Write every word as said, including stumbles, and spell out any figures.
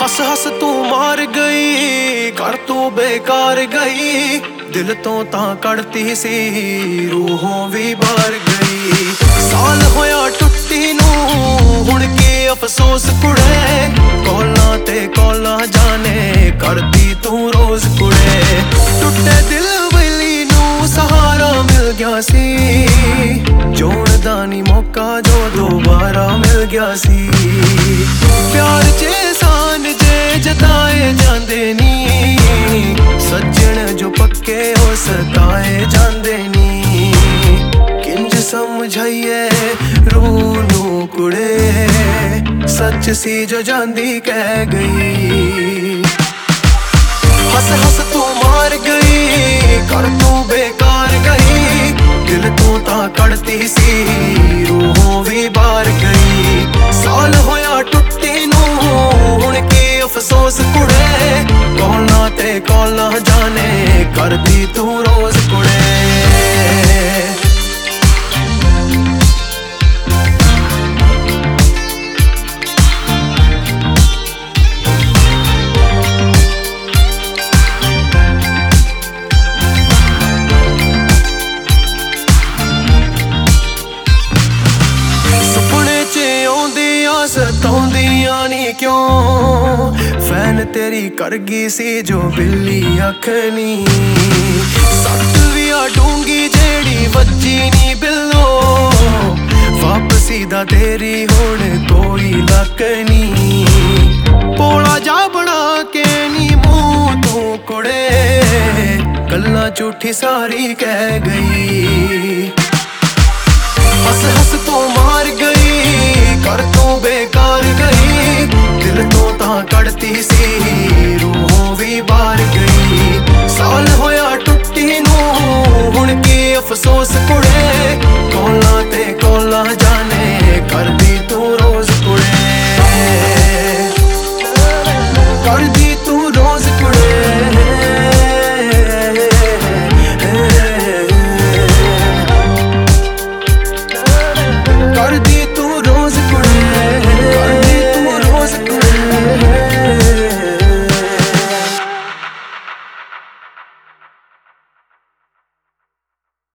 हस हस तू मार गई, कर तू बेकार गई। दिल तो तां कड़ती सी, रूहों भी बार गई। साल होया टुट्टी नू, हुण की अफसोस कुड़े। कॉलां ते कॉलां जाने करदी तू रोज कुड़े। टुटे दिल वैली नू सहारा मिल गया सी, जोण दा नी मौका जो दोबारा मिल गया सी। प्यार च एहसान जे जताए जांदे नी, सज्जण जो पक्के हो सताए जांदे नी। किंज समझाइए रूह नू कुड़े, सच सी जो जांदी कह गई। हस हस तू मार गई, कर तू बेकार गई। दिल तू तां कड़ती सी, रूहों भी बार गई। साल होया टुट्टी नू, हुण की अफसोस कुड़े। कॉलां ते कॉलां जाने करदी तू रोज कुड़े। सताउंदियां नी क्यों, फैन तेरी कर गई सी जो बिल्ली अख नी। सट भी आ डूंगी जेड़ी वज्जी नी बिल्लो, वापसी दा तेरी हुण कोई लक नी। पोला जा बना के नी मुंह तू कुड़े, गल्लां झूठी सारी कह गई। हस हस तू मार गई, कर तू बेकार गई। दिल तो तां कड़ती सी, रूहों भी बार गई। साल होया टुट्टी नू, हुण की अफसोस कुड़े।